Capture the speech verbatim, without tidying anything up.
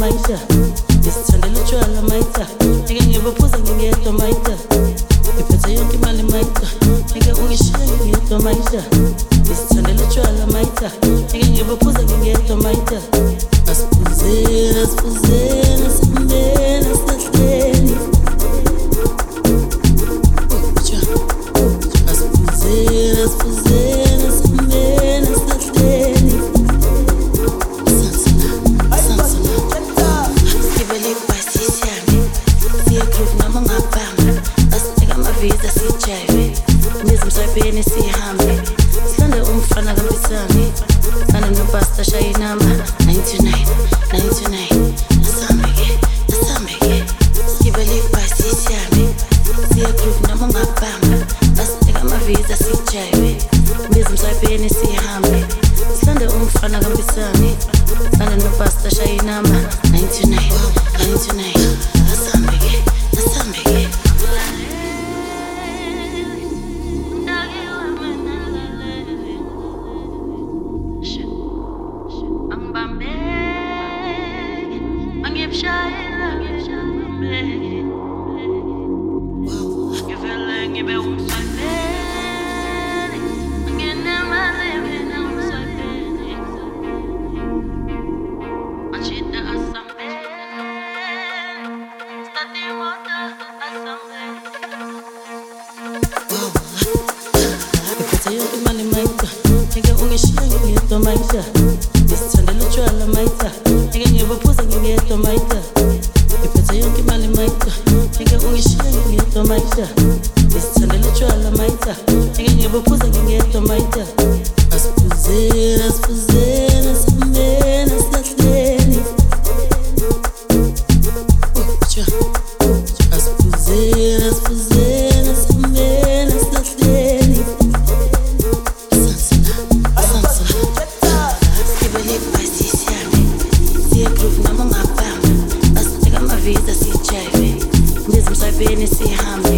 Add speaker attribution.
Speaker 1: maisha ngisithandela utshwala maita ngeke ngibophuza ngingedwa maita ngiphethe yonke imali maita ngeke ungishiye ngingedwa maisha ngisithandela utshwala maita ngeke ngibophuza ngingedwa maita asiphuzeni asiphuzeni asimbeni asihleni asiphuzeni asiphuzeni asimbeni asihleni Bene sihambe silande umfana kaMpisane sana nobasta shaya inamba ninety-nine ninety-nine asambe ke asambe ke sibele ibhasi sihambe siya groove noma ngabamba basiteka amaviza sijayiwe bizimsabeni sihambe silande umfana kaMpisane sana nobasta shaya inamba ninety-nine ninety-nine asambe ke asambe ke maisha ngisithandela utshwala maita ngeke ngibophuza ngingedwa maita ngiphethe yonke imali maita ngeke ungishiye ngingedwa maisha ngisithandela utshwala maita ngeke ngibophuza ngingedwa maita asiphuzeni asiphuzeni asimbeni asihleni asiphuzeni asiphuzeni asimbeni asihleni Bene sihambe